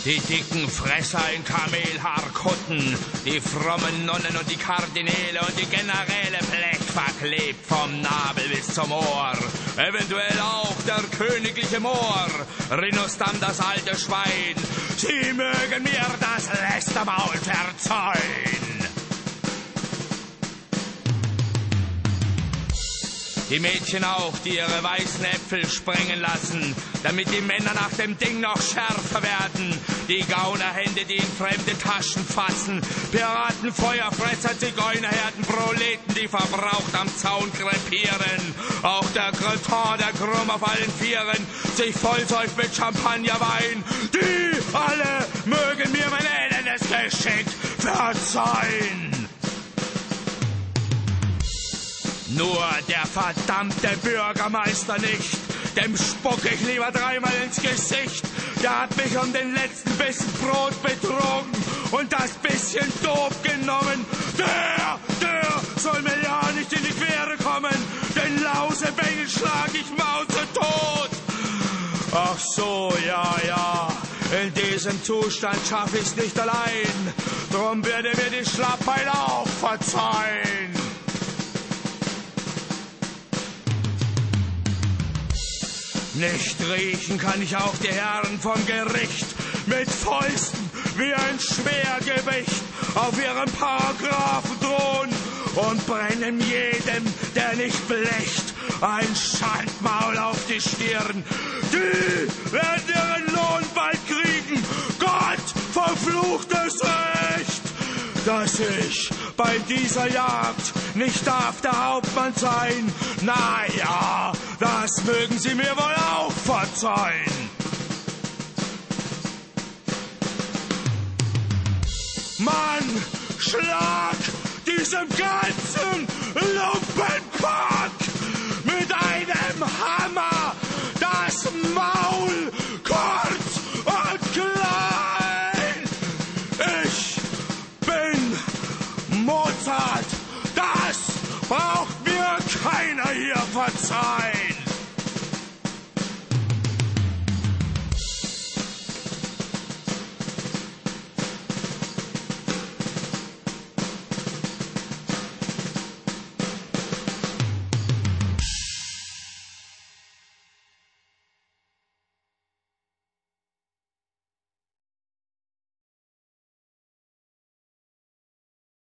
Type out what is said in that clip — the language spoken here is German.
Die dicken Fresser in Kamelhaarkutten, die frommen Nonnen und die Kardinäle und die Generäle blechverklebt vom Nabel bis zum Ohr. Eventuell auch der königliche Moor, Rhinustam das alte Schwein. Sie mögen mir das Lästermaul verzeihen. Die Mädchen auch, die ihre weißen Äpfel sprengen lassen, damit die Männer nach dem Ding noch schärfer werden. Die Gaunerhände, die in fremde Taschen fassen, Piraten, Feuerfresser, Zigeunerherden, Proleten, die verbraucht am Zaun krepieren. Auch der Cretin, der krumm auf allen Vieren, sich vollsäuft mit Champagnerwein. Die alle mögen mir mein elendes Geschick verzeihen. Nur der verdammte Bürgermeister nicht. Dem spuck ich lieber dreimal ins Gesicht. Der hat mich um den letzten Bissen Brot betrogen und das bisschen Dope genommen. Der soll mir ja nicht in die Quere kommen. Den Lausebengel schlag ich mausetot. Ach so, ja. In diesem Zustand schaff ich's nicht allein. Drum werde mir die Schlappheit auch verzeihen. Nicht riechen kann ich auch die Herren vom Gericht mit Fäusten wie ein Schwergewicht auf ihrem Paragraphen drohen und brennen jedem, der nicht blecht, ein Schandmaul auf die Stirn. Die werden ihren Lohn bald kriegen. Gott verfluchtes Recht, dass ich bei dieser Jagd nicht darf der Hauptmann sein. Na ja, das mögen Sie mir wohl auch verzeihen. Mann, schlag diesem ganzen Lumpenpack mit einem Hammer das Maul kurz und klein. Ich bin Mozart, das braucht mir keiner hier verzeihen.